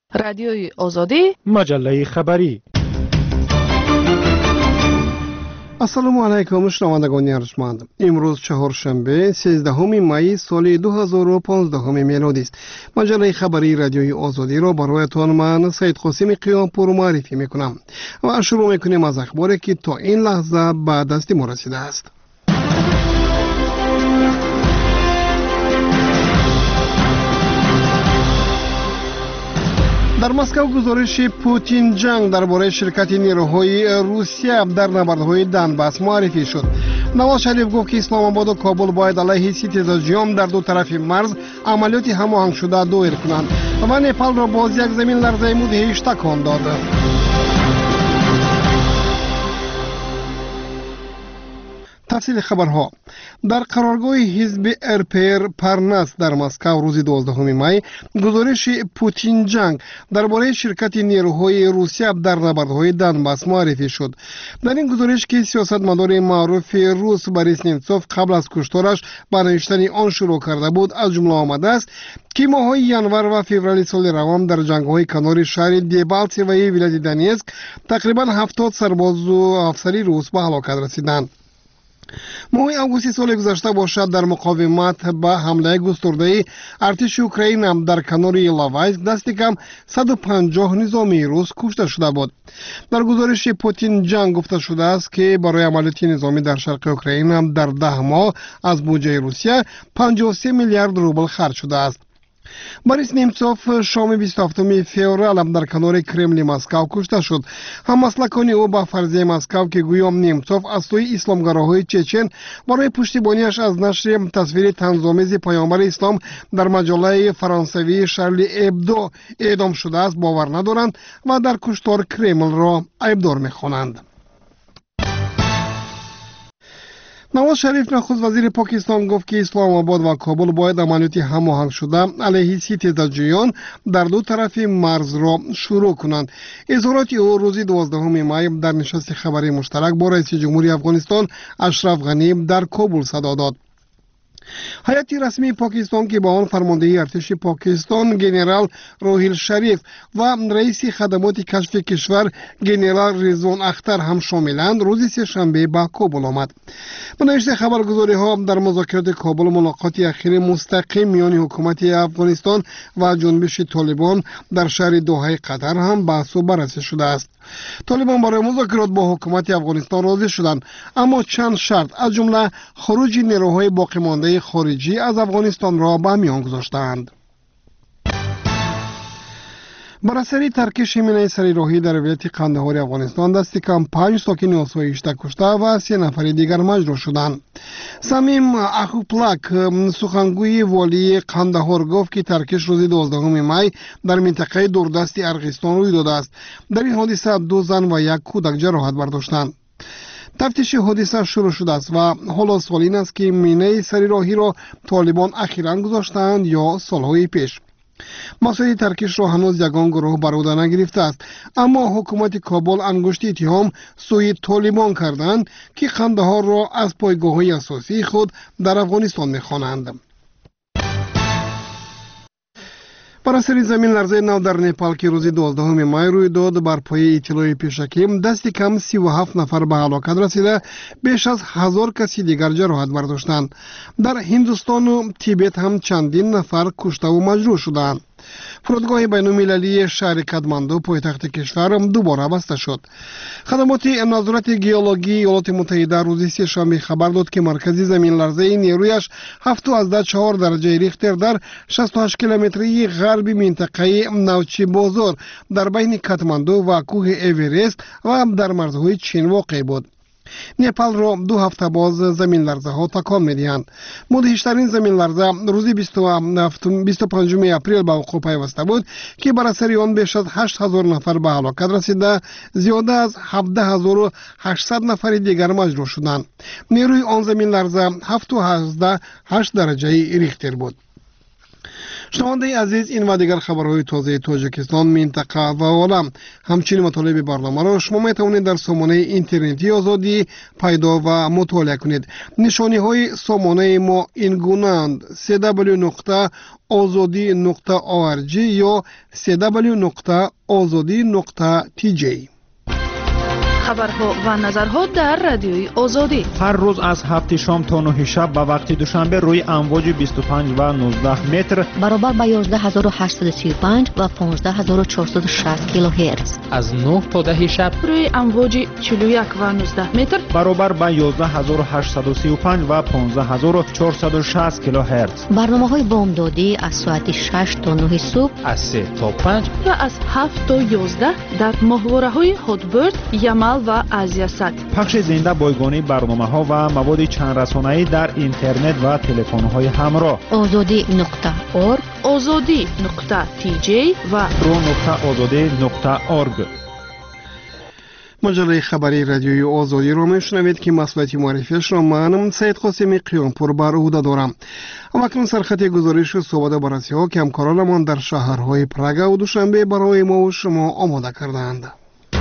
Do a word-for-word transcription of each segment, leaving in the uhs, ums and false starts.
رادیوی آزادی، مجله خبری. السلام علیکم شنوندگان ارجمند. امروز چهارشنبه سیزدهم می سال دو هزار و پانزده میلادی است. مجله خبری رادیوی آزادی را برایتان من سید قاسم قیامپور معرفی میکنم و شروع میکنیم از اخباری که تا این لحظه به دست ما رسیده است. در مسکو گزارش پوتین جنگ درباره شرکت نیروهای روسیه در نبردهای دنباس معرفی شد. نواز شریف گفت که اسلام آباد و کابل باید علیه ستیزجویان در دو طرف مرز عملیات هماهنگ شده دایر کنند و نپال را باز یک زمین لرزه مدهش تکان داد. تفصیل خبرها. در قرارگاه حزب ارپیر پرنس در مسکو روز دوازدهم می گزارش پوتین جنگ درباره شرکت نیروهای روسیه در نبردهای دنباس معرفی شد. در این گزارش که سیاستمدار معروف روس بوریس نیمتسوف قبل از کشتارش با نوشتن آن شروع کرده بود از جمله آمده است که ماه‌های ینور و فوریه سال روان در جنگ‌های کنار شهر دیبالتسیوی ولایت دونیتسک تقریبا هفتاد سرباز و افسری روس به هلاکت رسیدند. ماه اوگوست سال گذشته باشد در مقاومت به حمله گسترده ارتش اوکراین در کنار ایلاوایسک دست کم صد و پنجاه نظامی روس کشته شده بود. در گزارش پوتین جنگ گفته شده است که برای عملیات نظامی در شرق اوکراین در ده ماه از بودجه روسیه پنجاه و سه میلیارد روبل خرج شده است. بوریس نیمتسوف شام بیست و هفتم فوریه در کنار کرملین مسکو کشته شد. هم‌مسلکان او با فرضیه مسکو که گویا نیمتسوف از سوی اسلامگراهای چچن برای پشتیبانیش از نشر تصویر طنزآمیز پیامبر اسلام در مجله فرانسوی شارلی ابدو اعدام شده است باور ندارند و در کشتار کرملین را عیبدار می‌خوانند. نواز شریف نخست وزیر پاکستان گفت که اسلام آباد و کابل باید عملیات هماهنگ شده علیه ستیزجویان در دو طرف مرز را شروع کنند. اظهارات او روز دوازدهم می در نشست خبری مشترک با رئیس جمهوری افغانستان اشرف غنی در کابل صدا داد. هیئت رسمی پاکستان که با آن فرمانده ارتش پاکستان گنرال روهیل شریف و رئیس خدمات کشف کشور گنرال رضوان اختر هم شاملند روز سه‌شنبه به کابل آمد. به نوشته خبرگزاری ها در مذاکرات کابل ملاقات اخیر مستقیم میان حکومت افغانستان و جنبش طالبان در شهر دوحه قطر هم بحث و بررسی شده است. طالبان برای مذاکرات با حکومت افغانستان راضی شدند اما چند شرط از جمله خروج نیروهای باقی مانده خارجی از افغانستان را به میان گذاشتند. بر اثر ترکش مینه سریراهی در ولایت قندهار افغانستان دست کم پنج ساکن آسایش کشته و سه نفر دیگر مجروح شدند. سمیم اخوپلاک سخنگوی والی قندهار گفت که ترکش روز دوازدهم می در منطقه دوردست ارغستان روی داده است. در این حادثه دو زن و یک کودک جراحت برداشتند. تفتیش حادثه شروع شده است و حالا سوال این است که مینه سریراهی را طالبان اخیراً گذاشتند یا سالهای پیش. مسئله ترکش را هنوز یگان گروه بر عهده نگرفته است اما حکومت کابل انگشت اتهام سوی طالبان کردند که قندهار را از پایگاه‌های اساسی خود در افغانستان می‌خوانند. بر اثر زمین لرزه نو در نپال که روز دوازدهم می روی داد بر پایه اطلاع پیشکی دست کم سی و هفت نفر به هلاکت رسیده بیش از هزار کسی دیگر جراحت برداشتند. در هندوستان و تیبت هم چندین نفر کشته و مجروح شدند. فرودگاه بین‌المللی شهر کادماندو پایتخت کشور دوباره بسته شد. خدمات نظارت گیولوژی ایالات متحده روز سه‌شنبه خبر داد که مرکز زمین لرزه نیرویش هفت و چهار درجه ریختر در شصت و هشت کیلومتری غربی منطقه نوچی بازار در بین کادماندو و کوه اورست و در مرزهای چین واقع بود. نپال را دو هفته باز زمین لرزه ها تکان می‌دهند. مدهشترین زمین لرزه روز بیست و پنجم اپریل به وقوع پیوسته بود که بر اثر آن بیش از هشت هزار نفر به هلاکت رسیده، زیاده از هفده هزار و هشتصد نفر دیگر مجروح شدند. نیروی آن زمین لرزه هفت و هشت درجه ریختر بود. شنونده عزیز، این و دیگر خبرهای تازه تاجیکستان، منطقه و عالم، همچنین مطالب برنامه را شما می توانید در سامانه اینترنتی آزادی پیدا و مطالعه کنید. نشانی های سامانه ما این گونه‌اند: سی دبلیو نقطه آزادی نقطه او ار جی یا سی دبلیو نقطه آزادی نقطه تی جی. خبرها و نظرها در رادیوی آزادی هر روز از هفت شام تا نه شب به وقت دوشنبه روی امواج بیست و پنج و نوزده متر برابر با یازده هزار و هشتصد و سی و پنج و پانزده هزار و چهارصد و شصت کیلوهرتز از نه تا ده شب روی امواج چهل و یک و نوزده متر برابر با یازده هزار و هشتصد و سی و پنج و پانزده هزار و چهارصد و شصت کیلوهرتز. برنامه‌های بامدادی از ساعت شش تا نه صبح، از سه تا پنج و از هفت تا یازده در ماهواره‌های هاتبرد، یمل و آزیا سات. پخش زنده بایگانی برنامه‌ها و مواد چند رسانه‌ای در اینترنت و تلفن‌های همراه. آزادی نقطه اورگ، آزادی نقطه تی جی و رو نقطه آزادی نقطه اورگ. مجله خبری رادیوی آزادی را میشنوید که مسئولیت معرفیش را من سید قاسمی قیانپور بر عهده دارم. اما اکنون سرخط گزارش و صحبت بررسی ها که همکارانمان در شهرهای پراگ و دوشنبه برای ما و شما آماده کردند.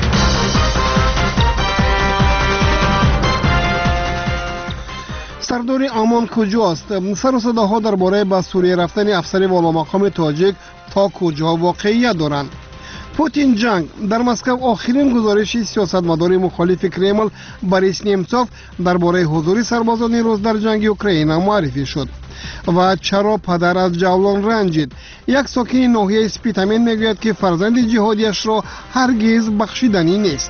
سردار آمان کجاست؟ سر و صداها درباره به سوریه رفتن افسر والا مقام تاجیک تا کجا واقعیت دارند؟ پوتین جنگ در مسکو. آخرین گزارش سیاستمدار مخالف کرمل بوریس نیمچوف درباره حضور سربازان روس در جنگ اوکراین معرفی شد. و چرا پدر از جولان رنجید؟ یک ساکن ناحیه اسپیتامین میگوید که فرزند جهادیش را هرگز بخشیدنی نیست.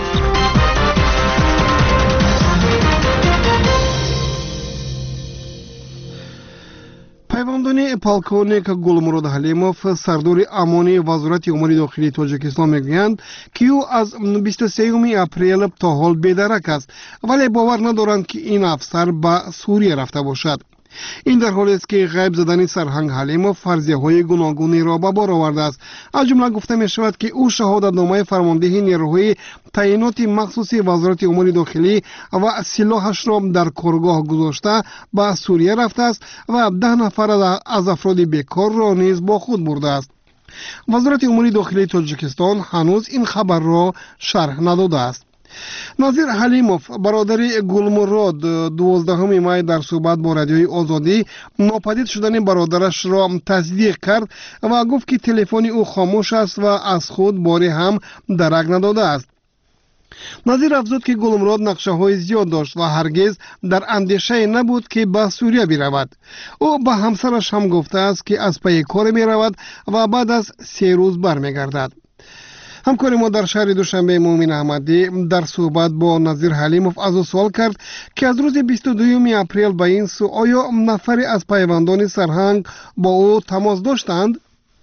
پیوندانی پالکونیک گلمرود حلیموف سردار امانی وزارت امور داخلی تاجیکستان میگویند که او از بیست و سوم اپریل تا حال بیدرک است، ولی باور ندارند که این افسر به سوریه رفته باشد. این در حالی است که غیب زدن سرهنگ حلیموف فرضیه های گوناگونی را به بار آورده است. از جمله گفته می شود که او شهادت نامه فرماندهی نیروهای تعیینات مخصوصی وزارت امور داخلی و سلاحش را در کارگاه گذاشته به سوریه رفته است و ده نفر از افراد بیکار را نیز با خود برده است. وزارت امور داخلی تاجیکستان هنوز این خبر را شرح نداده است. نظیر حلیموف برادر گلمرود دوازدهم می در صحبت با رادیوی آزادی ناپدید شدن برادرش را تصدیق کرد و گفت که تلفن او خاموش است و از خود باری هم درک نداده است. نظیر افزود که گلمرود نقشه های زیاد داشت و هرگز در اندیشه نبود که به سوریه برود. او به همسرش هم گفته است که از پی کار می رود و بعد از سه روز برمیگردد. همکار ما در شهر دوشنبه مومن احمدی در صحبت با نظیر حلیموف از او سوال کرد که از روز بیست و دوم اپریل به این سو آیا نفری از پیوندان سرهنگ با او تماس داشتند؟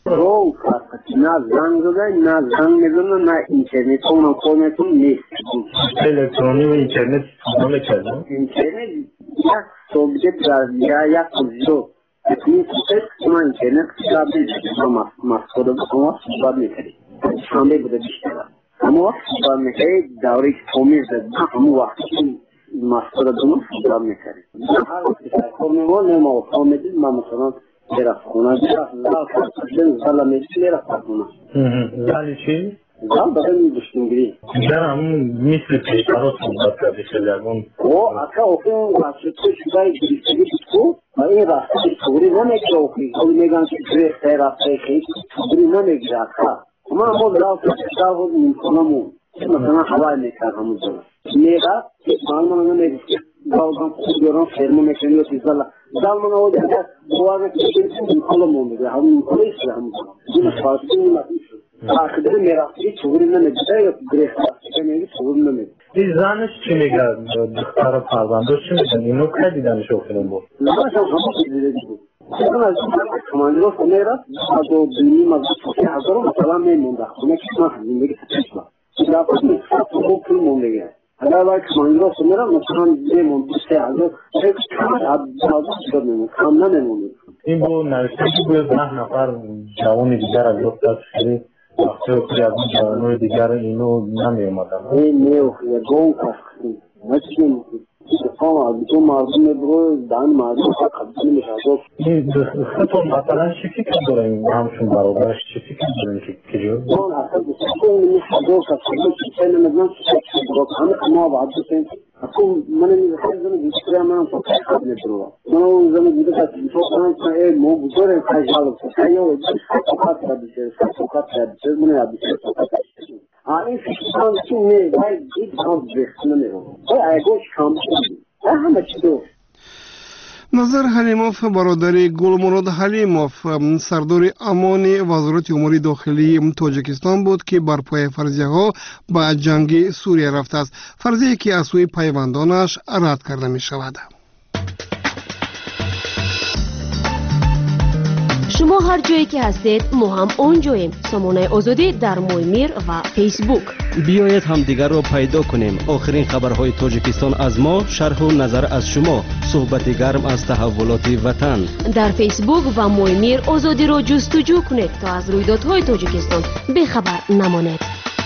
رو نه زنگ زدن، نه زنگ میزنن، نه اینترنت اون کانکتون نیست. الکترونی و اینترنت استفاده کردن. اینترنت یک سوبجت در یا یک زیرو این سیستم ما اینترنت کابل ما ماسکو ما صحبت میکنیم. شامل بوده بیشتر. اما صحبت میکنیم دوری تومیز دادن همون وقتی ماسکو رو دونم صحبت میکنیم. هر وقتی کار میکنیم ما فهمیدیم ما مثلا میرفت خونه میرفت زال کردن زال میرفت میرفت خونه. زالی چی؟ زال بدن دشمنگری. در همون مثل پیشترها صحبت کردی شلیگون. او اصلا اوکیم واسه تو شدای گریستی بسکو و این راستی توری نمیگه اوکی. اولی میگن که گریستی راستی خیلی توری نمیگه اصلا. اما ما زال کردن بود میکنم مثلا حوال میکرد همون زال. میگه معلومه نمیگه زالگان خودیاران فرمو میکنی و تیزالا. زال من اولی اگر بوانه کشیدیم میکنم میگه همون میکنیست همون زال. این فارسی نمیشه. آخری میرافتی توری نمیگه یا گریستی نمیگه توری نمیگه. این زنش چی میگه؟ دختر فرزندش چی میگه؟ اینو که دیدنش اوفرین بود؟ نه من همون دیده بود. چون از این کماندیرو فمیرا از دو دنی مزد توی هزارو مثلا میمونده. خونه که من زندگی تیشما. شرافت میشه تو پول مونده. اگر باید کماندیرو فمیرا مثلا میمونده سه هزار. چه کمش عبدالله شد میمونه. کم نمیمونه. این بود نوشته که باید ده نفر جوان دیگر از لفت از خیلی وقتی اوکی از این جوانوی دیگر اینو نمی اومدن. این نیو خیلی گون کشکیم. نچیم. فهم از تو مردم برو دان مردم قبول میشه این دوستان مثلا چی فکر دارین همشون برابرش چی فکر دارین که کجا اون اصلا دوستان من حضور کسایی که چه نمیدونم چه برو همه ما بعد دوستان اكون من اللي زمان بيشتري انا فكر قبل الدروع من اول زمان بيبدا يشوف انا ايه مو بزور حاجه ايوه فقط هذا فقط هذا من هذا اه ايه في شان شو نه باي جيد هم بيخدموا اي اگوش کام اهم چیزو نظر حلیموف برادری گلمراد حلیموف سردار امانی وزارت امور داخلی تاجیکستان بود که بر پای فرضیه ها به جنگ سوریه رفته است، فرضیه‌ای که از سوی پیوندانش رد کرده می شود. شما هر جایی که هستید ما هم اونجاییم. سامانه آزادی در مویمیر و فیسبوک. بیایید هم دیگر را پیدا کنیم. آخرین خبرهای تاجیکستان از ما، شرح و نظر از شما، صحبت گرم از تحولات وطن. در فیسبوک و مویمیر آزادی را جستجو کنید تا از رویدادهای تاجیکستان بخبر نمانید.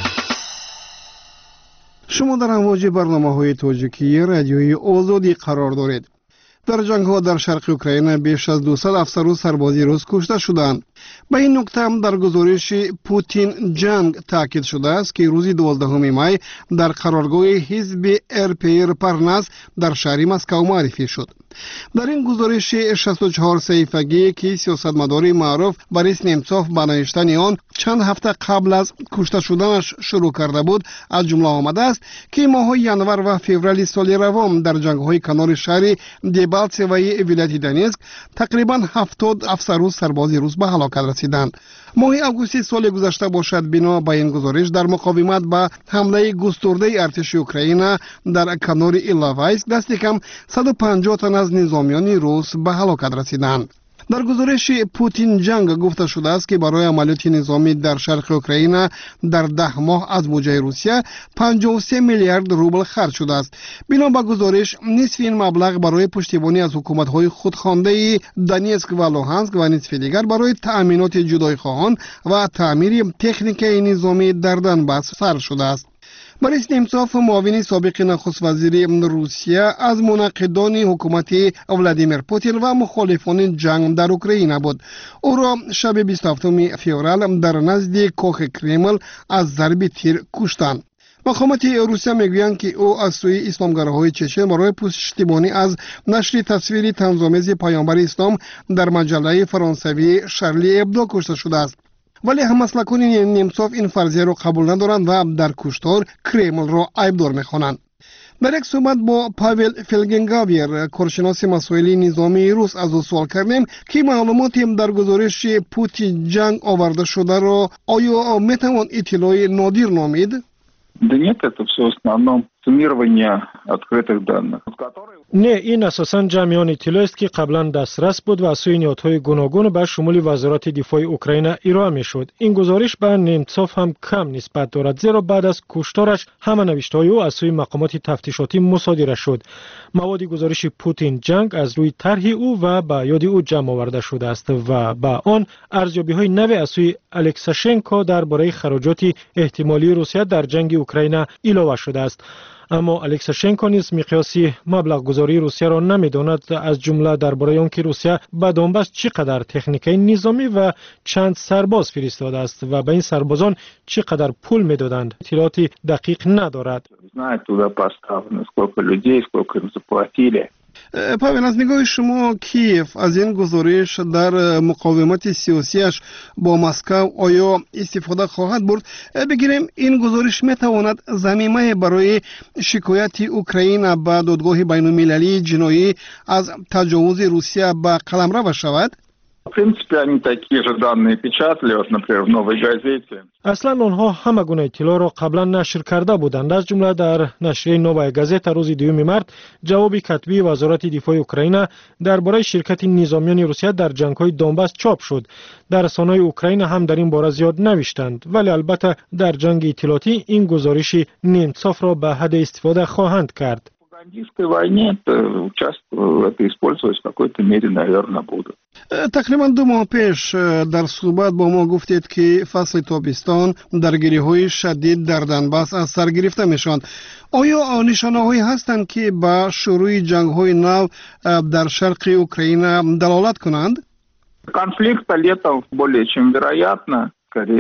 شما در امواج برنامه‌های تاجیکی رادیوی آزادی قرار دارید. در جنگ ها در شرق اوکراین بیش از دویست افسر و سربازی روس کشته شدند. به این نکته هم در گزارش پوتین جنگ تاکید شده است که روز دوازدهم می در قرارگاه حزب ارپیر پرناس در شهر مسکو معرفی شد. در این گزارش شصت و چهار صفحه‌ای که سیاستمدار معروف بوریس نیمچوف با نوشتن آن چند هفته قبل از کشته شدنش شروع کرده بود از جمله آمده است که ماه ینور و فوریه سال روان در جنگ‌های کنار شهر دبالتسوی ولایت دونیتسک تقریبا هفتاد افسر و سرباز روس به هلاکت رسیدند. ماه آگوست سال گذشته باشد بنا به این گزارش در مقاومت به حمله گسترده ارتش اوکراین در کنار ایلاوایسک دست کم صد و پنجاه تن از نظامیان روس به هلاکت رسیدند. در گزارش پوتین جنگ گفته شده است که برای عملیات نظامی در شرق اوکراین در ده ماه از بودجه روسیه پنجاه و سه میلیارد روبل خرج شده است. بنا به گزارش نصف این مبلغ برای پشتیبانی از حکومت‌های خودخوانده دونیتسک و لوهانسک و نصف دیگر برای تأمینات جدایخواهان و تعمیر تکنیک نظامی در دنباس صرف شده است. بوریس نیمچوف معاون سابق نخست وزیر روسیه از مناقضان حکومت ولادیمیر پوتین و مخالفان جنگ در اوکراین بود. او را شب بیست و هفتم فوریه در نزد کاخ کرمل از ضرب تیر کشتند. مقامات روسیه میگویند که او از سوی اسلامگراهای چچن برای پشتیبانی از نشر تصویر طنزآمیز پیامبر اسلام در مجله فرانسوی شارلی ابدو کشته شده است. ولی هممسلکان نیمچوف این فرضیه را قبول ندارند و در کشتار کرمل را عیبدار می‌خوانند. در یک صحبت با پاول فیلگنگاویر کارشناس مسائل نظامی روس از او سوال کردیم که معلوماتی در گزارش پوتین جنگ آورده شده را آیا میتوان اطلاع نادر نامید؟ Да нет, это все в основном суммирование открытых данных. نه، این اساساً جمعیان اطلاعی است که قبلا دسترس بود و از سوی نهادهای گوناگون به شمول وزارت دفاع اوکراین ارائه میشد. این گزارش به نیمچوف هم کم نسبت دارد، زیرا بعد از کشتارش همه نوشته‌های او از سوی مقامات تفتیشاتی مصادره شد. مواد گزارش پوتین جنگ از روی طرح او و به یاد او جمع آورده شده است و به آن ارزیابی‌های نوی از سوی الکساشنکو درباره خراجات احتمالی روسیه در جنگ اوکراین علاوه شده است. اما الکساشنکو نیز مقیاسی مبلغ گذاری روسیه را نمیداند، از جمله درباره آنکه روسیه به دونباس چقدر تکنیک نظامی و چند سرباز فرستاده است و به این سربازان چقدر پول میدادند اطلاعات دقیق ندارد. پاول، از نگاه شما کیف از این گزارش در مقاومت سیاسیش با مسکو آیا استفاده خواهد برد؟ بگیریم این گزارش میتواند زمینه برای شکایت اوکراین به دادگاه بین المللی جنایی از تجاوز روسیه به قلمرو شود؟ В принципе, они такие же данные печатали, вот, например, в «Новой газете». اصلا آنها همه گونه اطلاع را قبلا نشر کرده بودند. از جمله در نشریه نوای گازت روز دوم مارس جواب کتبی وزارت دفاع اوکراین درباره شرکت نظامیان روسیه در جنگ‌های دونباس چاپ شد. در رسانه‌های اوکراین هم در این باره زیاد نوشتند، ولی البته در جنگ اطلاعاتی این گزارش نیمچوف را به حد استفاده خواهند کرد. пропагандистской войне участвовать, это использовать в какой-то мере, наверное, будут. تقریبا دو ماه پیش در صحبت با ما گفتید که فصل تابستان درگیری های شدید در دنباس از سر گرفته میشوند. آیا نشانه هایی هستند که به شروع جنگ های نو در شرق اوکراین دلالت کنند؟ Конфликт летом более чем вероятно.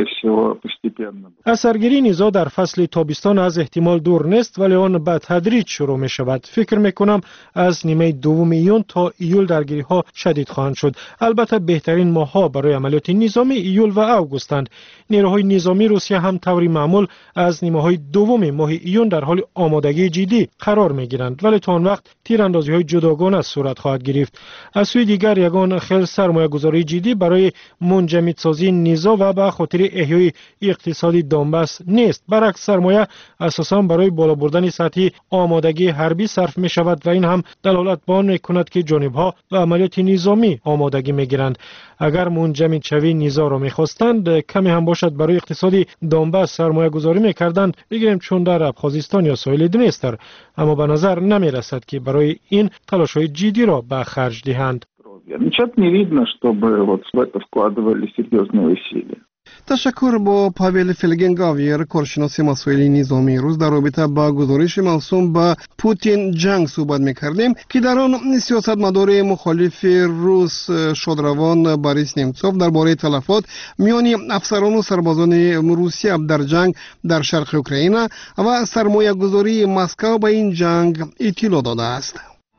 از سرگیری نیزا در فصل تابستان از احتمال دور نیست، ولی آن به تدریج شروع می شود. فکر می کنم از نیمه دوم ایون تا ایول درگیری ها شدید خواهند شد. البته بهترین ماه ها برای عملیات نظامی ایول و اوگوستند. نیروهای نظامی روسیه هم طوری معمول از نیمه های دوم ماه ایون در حال آمادگی جدی قرار می گیرند، ولی تا آن وقت تیراندازی های جداگانه صورت خواهد گرفت. از سوی دیگر یگان خیلی سرمایه گذاری جدی برای منجمد سازی نیزا و به خاطر احیای اقتصادی دونباس نیست. برعکس سرمایه اساساً برای بالا بردن سطح آمادگی حربی صرف می شود و این هم دلالت بر آن می کند که جانبها و عملیات نظامی آمادگی می گیرند. اگر منجمد شوی نیزا را می خواستند کمی هم باشد برای اقتصادی دونباس سرمایه گذاری می کردند، بگیریم چون در ابخازستان یا ساحل دنیستر، اما به نظر نمی رسد که برای این تلاش های جدی را به خرج دهند. Ничего не видно, чтобы вот в это вкладывали серьезные усилия. تشکر. با پاول فلگنگاویر کارشناس مسائل نظامی روز در رابطه با گزارش موسوم به پوتین جنگ صحبت می‌کردیم که در آن سیاستمدار مخالف روس شادروان بوریس نمتسوف درباره تلفات میان افسران و سربازان روسیه در جنگ در شرق اوکراین و سرمایه‌گذاری مسکو به این جنگ اطلاع داده است.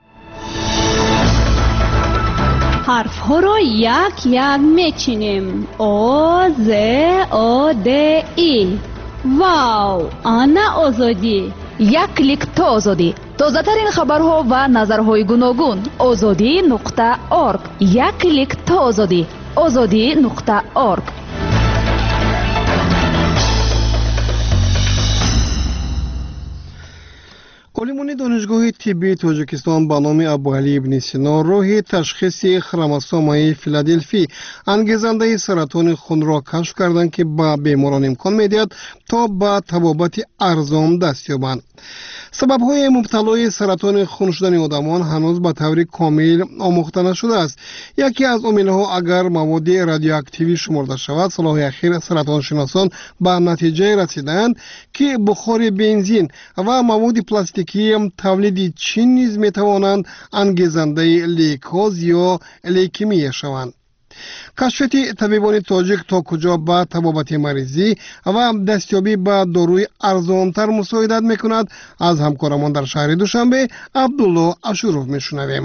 حرف ها را یک یک میچینیم. او ز او د ای. واو، آنا آزادی. یک کلیک تا آزادی. تازه ترین خبرها و نظرهای گوناگون. آزادی نقطه اورگ. یک کلیک تا آزادی. آزادی نقطه اورگ. عالمان دانشگاه طبی تاجیکستان به نام ابوعلی ابن سینا راه تشخیص خروموسوم فیلادلفی انگیزنده سرطان خون را کشف کردند که به بیماران امکان می‌دهد تا به طبابت ارزان دست یابند. سبب‌های مبتلای سرطان خون شدن آدمان هنوز به طور کامل آموخته نشده است. یکی از عامل‌ها اگر مواد رادیواکتیوی شمرده شود، سال اخیر سرطان شناسان به نتیجه رسیدند که بخار بنزین و مواد پلاستیکی تولید چین نیز می‌توانند انگیزنده لیکوز یا لیکمی شوند. کشفیت طبیبان تاجیک تا کجا به طبابت مریضی و دستیابی به داروی ارزانتر مساعدت میکند از همکارمان در شهر دوشنبه عبدالله اشروف میشنویم.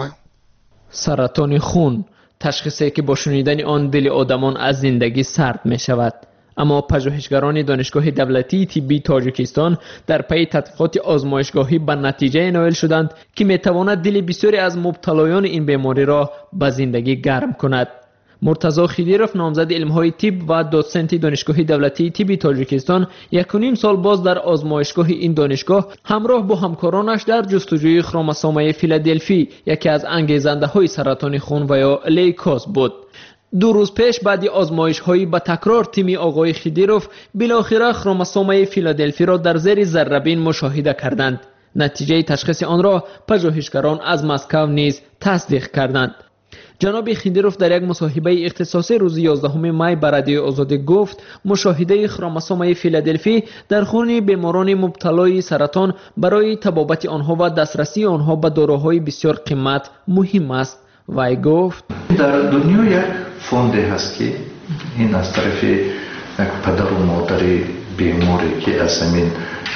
سرطان خون تشخیصی که با شنیدن آن دل آدمان از زندگی سرد می شود. اما پژوهشگران دانشگاه دولتی طبی تاجیکستان در پی تحقیقات آزمایشگاهی به نتیجه نائل شدند که می تواند دل بسیاری از مبتلایان این بیماری را به زندگی گرم کند. مرتضی خیدیروف نامزد علم‌های طب و دوسنت دانشگاه دولتی طبی تاجیکستان یک و نیم سال باز در آزمایشگاه این دانشگاه همراه با همکارانش در جستجوی خروموسوم فیلادلفی، یکی از انگیزنده‌های سرطان خون و یا لیکوز بود. دو روز پیش بعد آزمایش‌های با تکرار تیم آقای خیدیروف بالاخره خروموسوم فیلادلفی را در زیر ذره‌بین مشاهده کردند. نتیجه تشخیص آن را پژوهشگران از مسکو نیز تصدیق کردند. جناب خیدیروف در یک مصاحبه اختصاصی روز یازدهم می بر رادیو آزادی گفت مشاهده خروموسوم فیلادلفی در خون بیماران مبتلای سرطان برای طبابت آنها و دسترسی آنها به داروهای بسیار قیمت مهم است. وی گفت در دنیا یک فوند هست که این از طرف یک پدر و مادر بیماری که از همین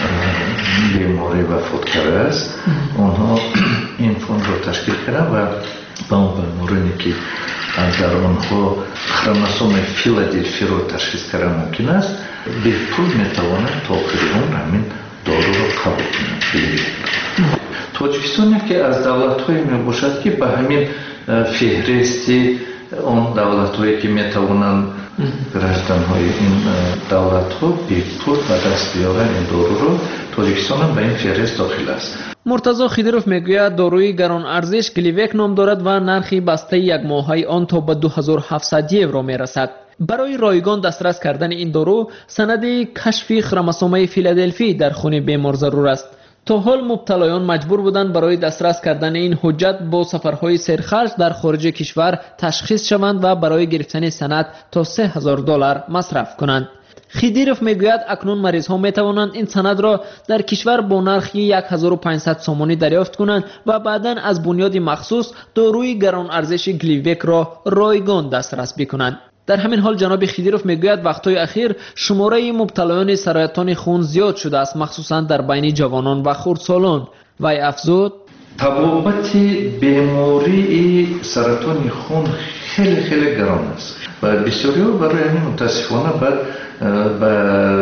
بیماری وفات کرده است، آنها این فوند را تشکیل کردن و با اون بیمارانی که در آنها خروموسوم فیلادلفی را تشخیص کردن ممکن است، به پول میتوانند تا آخر عمر همین دارو را قبول کنند. تاجیکستان یکی از دولت‌های می باشد که به همین فهرستی اون دولت‌هایی که میتوانند گردن‌های این دولت‌ها به پول به دست بیارن این دارو را، تاجیکستان هم به این فهرست داخل است. مرتضی خیدیروف میگوید داروی گران ارزش گلیوک نام دارد و نرخ بسته یک ماهی آن تا به دو هزار و هفتصد یورو میرسد. برای رایگان دسترس کردن این دارو سند کشف خروموسوم فیلادلفی در خون بیمار ضرور است. تا حال مبتلایان مجبور بودند برای دسترس کردن این حجت با سفرهای سرخرج در خارج کشور تشخیص شوند و برای گرفتن سند تا سه هزار دلار مصرف کنند. خیدیروف میگوید اکنون مریض ها می توانند این سند را در کشور با نرخ یک هزار و پانصد سومانی دریافت کنند و بعداً از بنیاد مخصوص داروی گران ارزش گلیویک را رایگان دسترس بکنند. در همین حال جناب خیدیروف میگوید وقتهای اخیر شماره مبتلایان سرطان خون زیاد شده است، مخصوصاً در بین جوانان و خردسالان. وی افزود تبابت بیماری سرطان خون خیلی خیلی گران است و بسیاری ها برای همین متاسفانه بعد به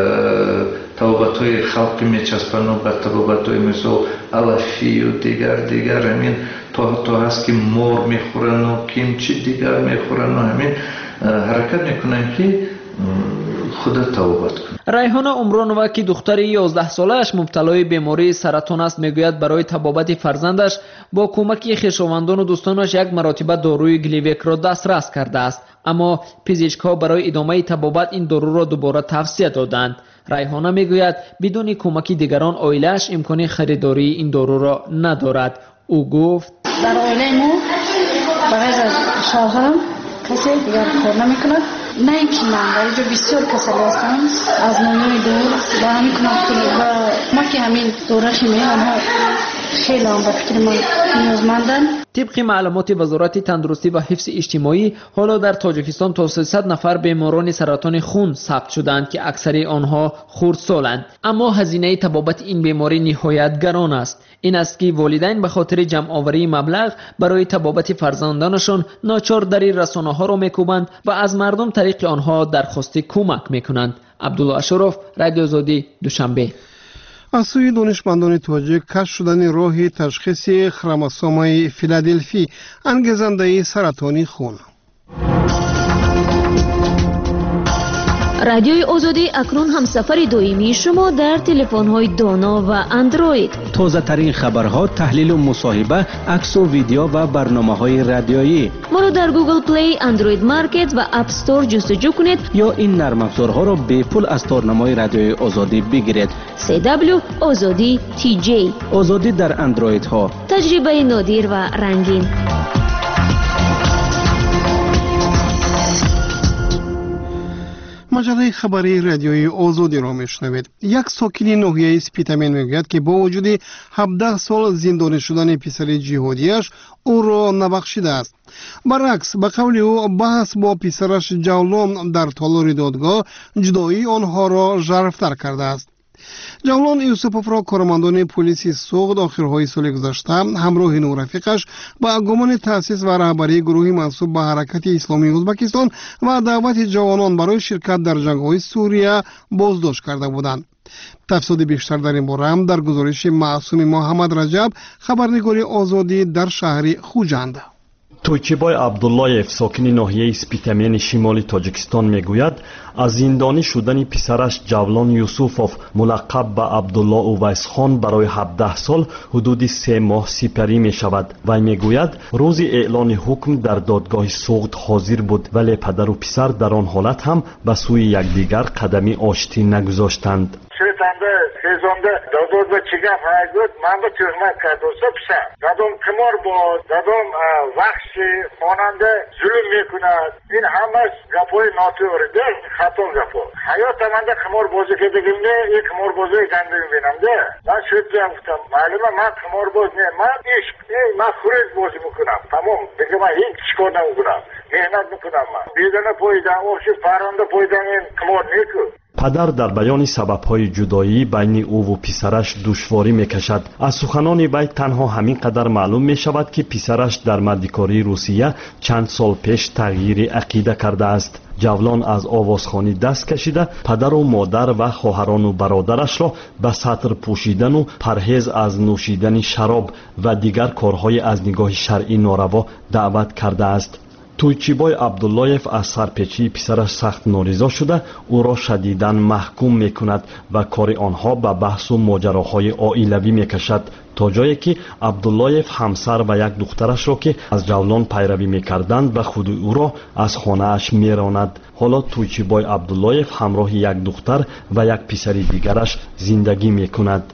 تبابت های خلقی میچسبن و به تبابت های مثل علفی و دیگر دیگر همین تا تا هست که مور میخورن و کیمچی دیگر میخورن و همین حرکت میکنن که خود توبت کنه. ریحانه عمرانова که دختر یازده سالش مبتلای بیماری سرطان است میگوید برای تبابت فرزندش با کمک خویشاوندان و دوستانش یک مرتبه داروی گلیویک را دسترس کرده است، اما پزشک‌ها برای ادامه تبابت این دارو را دوباره توصیه دادند. ریحانه میگوید بدون کمک دیگران عائله‌اش امکان خریداری این دارو را ندارد. او گفت در عائله ما بغیر از شوهرم کسی دیگر کار نمیکند، نه اینکه من در اینجا بسیار کسل هستم از نوعی دور و همین کنم و ما که همین دوره خیمی آنها خیلی هم به فکر من نیازمندن. طبق معلومات وزارت تندرستی و حفظ اجتماعی حالا در تاجیکستان تا سیصد نفر بیماران سرطان خون ثبت شدند که اکثر آنها خردسالند، اما هزینه تبابت این بیماری نهایت گران است. این است که والدین به خاطر جمع آوری مبلغ برای تبابت فرزندانشان ناچار در رسانه ها را میکوبند و از مردم طریق آنها درخواست کمک میکنند. عبدالله اشرف، رادیو آزادی، دوشنبه. از سوی دانشمندان تاجیک کشف شدن راه تشخیص خروموسوم فیلادلفی انگیزنده سرطان خون. رادیوی آزادی اکنون هم سفر دائمی شما در تلفن‌های دانا و اندروید. تازه ترین خبرها، تحلیل و مصاحبه، عکس و ویدیو و برنامه‌های رادیویی. ما را در گوگل پلی، اندروید مارکت و اپ استور جستجو کنید یا این نرم افزارها را به پول از تارنمای رادیوی آزادی بگیرید. سی دبلیو آزادی تی جی. آزادی در اندروید ها. تجربه نادر و رنگین. مجله خبری رادیوی آزادی را میشنوید. یک ساکن ناحیه اسپیتامین میگوید که با وجود هفده سال زندانی شدن پسر جهادیش او را نبخشیده است. برعکس به قول او بحث با پسرش جولان در تالار دادگاه جدایی آنها را ژرفتر کرده است. جولان یوسفوف را کارمندان پلیس سوخت آخرهای سال گذشته همراه نو رفیقش با گمان تأسیس و رهبری گروهی منسوب به حرکت اسلامی ازبکستان و دعوت جوانان برای شرکت در جنگ‌های سوریه بازداشت کرده بودند. تفصیل بیشتر در این باره هم در گزارش معصوم محمد رجب، خبرنگار آزادی در شهر خوجند. تویچیبای عبداللایف ساکن ناحیه اسپیتامین شمالی تاجیکستان میگوید از زندانی شدن پسرش جولان یوسفوف ملقب به عبدالله اویس خان برای هفده سال حدود سه ماه سپری می شود. و میگوید روز اعلان حکم در دادگاه سوخت حاضر بود، ولی پدر و پسر در آن حالت هم به سوی یکدیگر قدمی آشتی نگذاشتند. شویتنده خیزانده دادود به چیگه فرگود من به تهمت کرد و سپسم دادم کمار بود، دادم وحش خواننده ظلم میکند. این همه گپای ناتوریده خطا گپا. حیات من ده کمار بازی که بگیمده یک کمار بازی گنده میبینم ده. من شویتنده گفتم معلومه من کمار باز نه، من عشق من خورید بازی میکنم. تمام دیگه من هیچ چیکار نمیکنم، مهنت میکنم. من بیدنه پاییدن اوشی فرانده پاییدن این کمار نیکو. پدر در بیان سبب‌های جدایی بین او و پسرش دشواری می‌کشد. از سخنان وی تنها همین قدر معلوم می‌شود که پسرش در مردکاری روسیه چند سال پیش تغییر عقیده کرده است. جولان از آوازخوانی دست کشیده پدر و مادر و خواهران و برادرش را به سطر پوشیدن و پرهیز از نوشیدن شراب و دیگر کارهای از نگاه شرعی ناروا دعوت کرده است. تویچیبای عبداللایف از سرپیچی پسرش سخت نارضا شده او را شدیداً محکوم میکند و کار آنها به بحث و ماجراهای عائلوی میکشد، تا جایی که عبداللایف همسر و یک دخترش را که از جولان پیروی میکردند و خود او را از خانه اش میراند. حالا تویچیبای عبداللایف همراه یک دختر و یک پسر دیگرش زندگی میکند.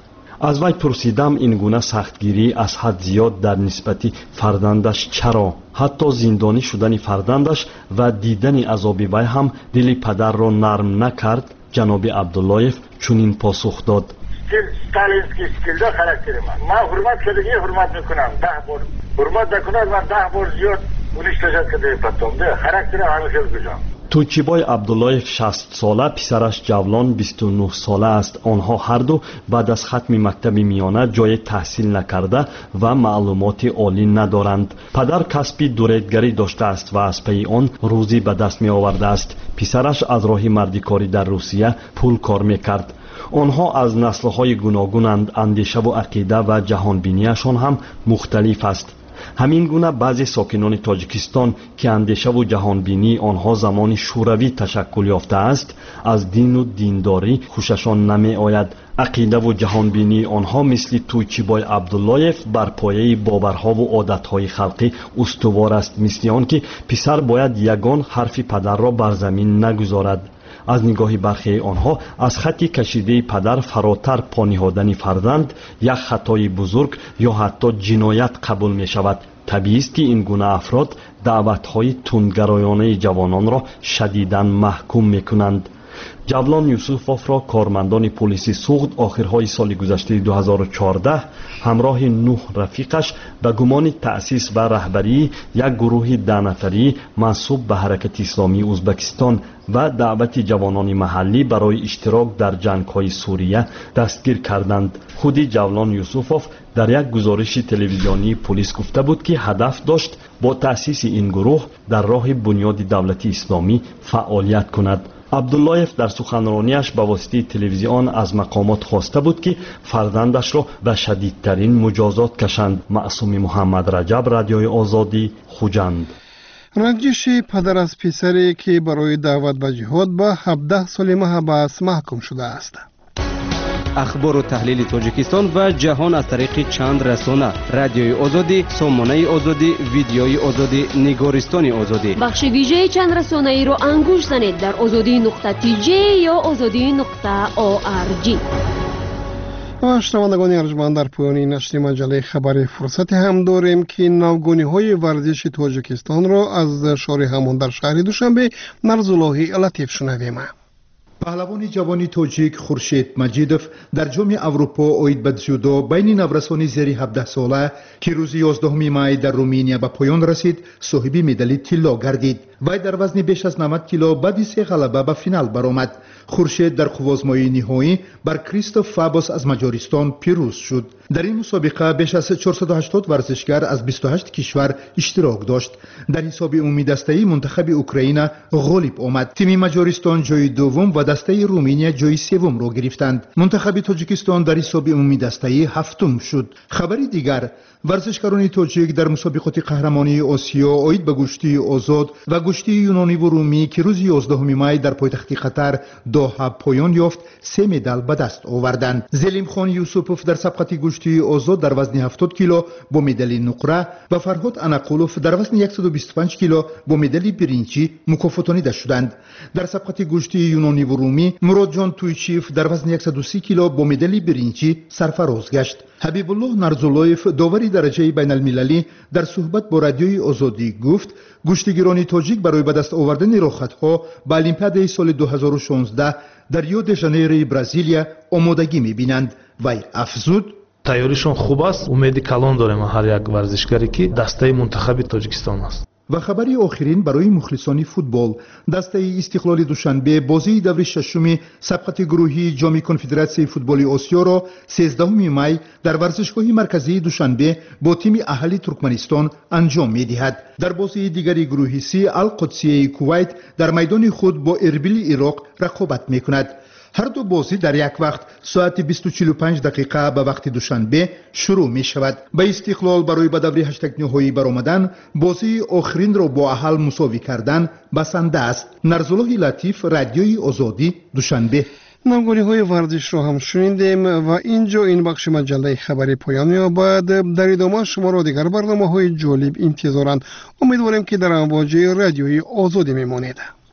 аз вай пурсидам ин гуна сахтгирӣ аз ҳад зиёд дар нисбати фарзандаш чаро, ҳатто зиндонӣ шудани фарзандаш ва дидани азоби вай ҳам дили падарро нарм накард. ҷаноби Абдуллоев чунин посух дод: сталинский стилда характери ман. Ман ҳурмат кардагӣ ҳурмат мекунам, даҳ бор ҳурмат накунад, ман даҳ бор зиёд уничтожат кардаи потом. Да, характери ҳамеша гузам. Тӯйчибой Абдуллоев шаст сола, писараш Ҷавлон бисту нӯҳ сола аст. онҳо ҳарду баъд аз хатми мактаби миёна ҷое таҳсил накарда ва маълумоти олӣ надоранд. Падар касби дуретгарӣ доштааст ва аз пайи он рӯзӣ ба даст меовардааст. писараш аз роҳи мардикорӣ дар Русия пул кор мекард. онҳо аз наслҳои гуногунанд. андешаву ақида ва ҷаҳонбинияшон ҳам мухталиф аст. ҳамин гуна баъзе сокинони Тоҷикистон ки андешаву ҷаҳонбинии онҳо замони шӯравӣ ташаккул ёфтааст, аз дину диндорӣ хушашон намеояд. ақидаву ҷаҳонбинии онҳо мисли Тӯйчибой Абдуллоев бар пояи боварҳову одатҳои халқӣ устувор аст, мисли он ки писар бояд ягон ҳарфи падарро бар замин нагузорад. аз нигоҳи бархеи онҳо аз хати кашидаи падар фаротар по ниҳодани фарзанд як хатои бузург ё ҳатто ҷиноят қабул мешавад. табиист ки ин гуна афрод даъватҳои тундгароёнаи ҷавононро шадидан маҳкум мекунанд. ҷавлон Юсуфовро кормандони полиси Суғд охирҳои соли гузаштаи ду ҳазору чордаҳ ҳамроҳи нӯҳ рафиқаш ба гумони таъсис ва раҳбарии як гурӯҳи даҳнафарии мансуб ба ҳаракати исломии Узбекистон ва даъвати ҷавонони маҳаллӣ барои иштирок дар ҷангҳои Сурия дастгир карданд. худи Ҷавлон Юсуфов дар як гузориши телевизионии полис гуфта буд ки ҳадаф дошт бо таъсиси ин гурӯҳ дар роҳи бунёди давлати исломӣ фаъолият кунад. Абдуллоев дар суханронияш ба воситаи телевизион аз мақомот хоста буд ки фарзандашро ба шадидтарин муҷозот кашанд. Маъсуми Муҳаммад Раҷаб, Радиои Озодӣ, Хуҷанд. ранҷиши падар аз писаре ки барои даъват ба ҷиҳод ба ҳабдаҳ соли маҳбас маҳкум шудааст. ахбору таҳлили Тоҷикистон ва ҷаҳон аз тариқи чанд расона: Радиои Озодӣ, Сомонаи Озодӣ, Видеои Озодӣ, Нигористони Озодӣ. бахши вижаи чанд расонаиро ангуш занед дар озодӣ нуқта ти ҷе ё озодӣ нуқта о ар ҷи. ва шунавандагони арҷманд, дар поёни нашри маҷалаи хабари фурсате ҳам дорем ки навгониҳои варзиши Тоҷикистонро аз шори ҳамон дар шаҳри Душанбе Нарзуллоҳи Латиф шунавем. паҳлавони ҷавони тоҷик Хуршед Маҷидов дар ҷоми Аврупо оид ба дзюдо байни наврасони зери ҳабдаҳ сола ки рӯзи ёздаҳуми май дар Руминия ба поён расид, соҳиби медали тилло гардид. вай дар вазни беш аз навад кило баъди се ғалаба ба финал баромад. Хуршед дар қувозмоии ниҳоӣ бар Кристоф Фабос аз Маҷористон пирӯз шуд. дар ин мусобиқа беш аз чорсаду ҳаштод варзишгар аз бисту ҳашт кишвар иштирок дошт. дар ҳисоби умумидастаӣ мунтахаби Украина ғолиб омад. тими Маҷористон ҷои дуввум ва дастаи Руминия ҷои севумро гирифтанд. мунтахаби Тоҷикистон дар ҳисоби умумидастаӣ ҳафтум шуд. хабари дигар: варзишгарони тоҷик дар мусобиқоти қаҳрамонии Осиё оид ба гӯштии озод ва гӯштии юнониву румӣ ки рӯзи ёздаҳуми май дар пойтахти Қатар Доҳа поён ёфт, се медал ба даст оварданд. Зелимхон Юсупов дар сабқати гӯштии озод дар вазни ҳафтод кило бо медали нуқра ва Фарҳод Анақулов дар вазни яксаду бисту панҷ кило бо медали биринҷӣ мукофотонида шуданд. дар сабқати гӯштии юнониву румӣ Муродҷон Тӯйчиев дар вазни яксаду си кило бо медали биринҷӣ сарфароз гашт. ҳабибуллоҳ Нарзуллоев, довари дараҷаи байналмилалӣ, дар суҳбат бо Радиои Озодӣ гуфт гӯштигирони тоҷик барои ба даст овардани роҳхатҳо ба Олимпиадаи соли ду ҳазору шонздаҳ дар Рио-де-Жанейрои Бразилия омодагӣ мебинанд. вай афзуд: тайёришон хуб аст, умеди калон дорем ҳар як варзишгаре ки дастаи мунтахаби Тоҷикистон аст. ва хабари охирин барои мухлисони футбол: дастаи Истиқлоли Душанбе бозии даври шашуми сабқати гурӯҳии ҷоми Конфедератсияи футболи Осиёро сездаҳуми май дар варзишгоҳи марказии Душанбе бо тими аҳли Туркманистон анҷом медиҳад. дар бозии дигари гурӯҳи Си Ал-Қудсияи Кувайт дар майдони худ бо Эрбили Ироқ рақобат мекунад. ҳар ду бозӣ дар як вақт соати бисту чилу панҷ дақиқа ба вақти Душанбе шурӯъ мешавад. ба Истиқлол барои ба даври ҳаштаг ниҳоӣ баромадан, бозии охиринро бо аҳл мусовӣ кардан басанда аст. Нарзуллоҳи Латиф, Радиои Озодӣ, Душанбе. навгониҳои варзишро ҳам шунидем ва ин ҷо ин бахши маҷалаи хабари поён меёбад. дар идома шуморо дигар барномаҳои ҷолиб интизоранд. умедворем ки дар амвоҷи Радиои Озодӣ мемонед.